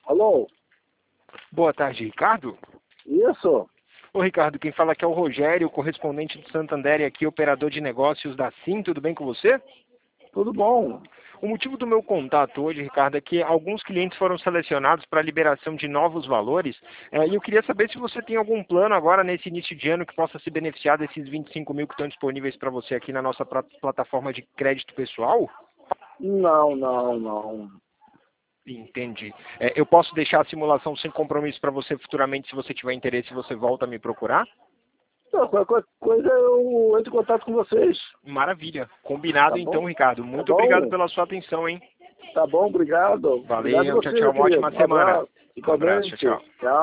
Alô? Boa tarde, Ricardo. Isso? Ô, Ricardo, quem fala aqui é o Rogério, correspondente do Santander e aqui operador de negócios da SIM. Tudo bem com você? Tudo bom? O motivo do meu contato hoje, Ricardo, é que alguns clientes foram selecionados para a liberação de novos valores e eu queria saber se você tem algum plano agora nesse início de ano que possa se beneficiar desses 25 mil que estão disponíveis para você aqui na nossa plataforma de crédito pessoal? Não. Entendi. Eu posso deixar a simulação sem compromisso para você futuramente, se você tiver interesse, você volta a me procurar? Então, qualquer coisa eu entro em contato com vocês. Maravilha. Combinado Tá então, bom? Ricardo. Tá Muito obrigado bom? pela sua atenção, hein? Tá bom, obrigado. Obrigado a Valeu, tchau, você, meu tchau. Uma querido. ótima Um semana. abraço. Um abraço, tchau, Igualmente. tchau. Tchau.